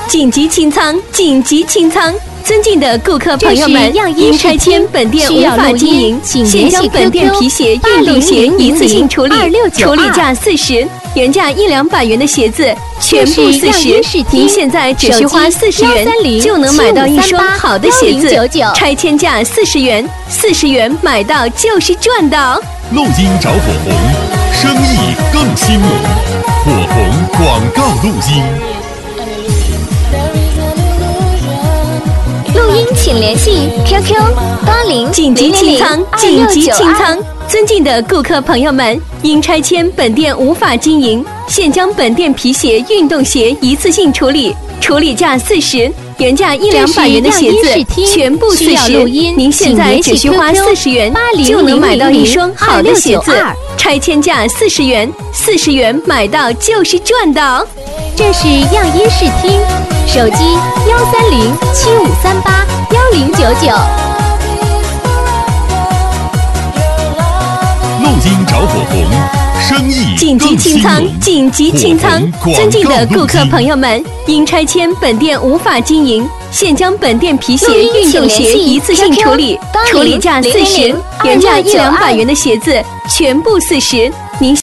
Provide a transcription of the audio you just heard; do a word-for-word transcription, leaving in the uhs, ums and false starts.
紧急清仓，紧急清仓！尊敬的顾客朋友们，因拆迁本店无法经营，现将本店皮鞋、运动鞋一次性处理，处理价四十，原价一两百元的鞋子全部四十，您现在只需花四十元就能买到一双好的鞋子，拆迁价四十元，四十元买到就是赚到。 录音找火红，生意更兴隆，火红广告录音。 录音请联系 Q Q 八零紧急清仓，紧急清仓！尊敬的顾客朋友们，因拆迁本店无法经营，现将本店皮鞋、运动鞋一次性处理，处理价四十，原价一两百元的鞋子全部四十，您现在只需花四十元就能买到一双好的鞋子，拆迁价四十元，四十元买到就是赚到。 这是样衣视听，手机幺三零七五三八幺零九九。 录音找火红，生意紧急清仓，紧急清仓！尊敬的顾客朋友们，因拆迁本店无法经营，现将本店皮鞋、运动鞋一次性处理，处理价四十，原价一两百元的鞋子全部四十，